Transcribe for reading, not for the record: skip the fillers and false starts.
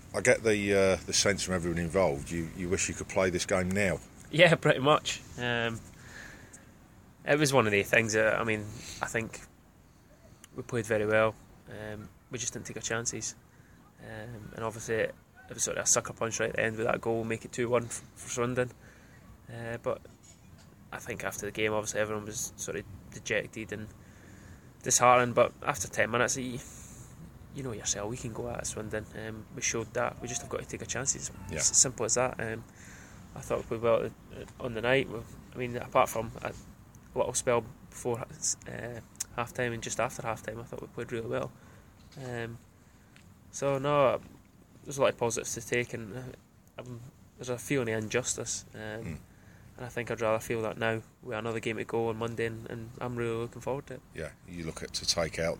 I get the sense from everyone involved, you wish you could play this game now. Yeah, pretty much. It was one of the things that, I think we played very well. We just didn't take our chances. And obviously it was sort of a sucker punch right at the end with that goal, make it 2-1 for Swindon. But I think after the game, obviously everyone was sort of dejected and disheartened. But after 10 minutes, you know yourself, we can go at Swindon. We showed that. We just have got to take our chances. Yeah. It's as simple as that. I thought we played well on the night. Apart from a little spell before half time and just after half time, I thought we played really well. There's a lot of positives to take, and there's a feeling of injustice. And I think I'd rather feel that now with another game to go on Monday, and I'm really looking forward to it. Yeah, you look at to take out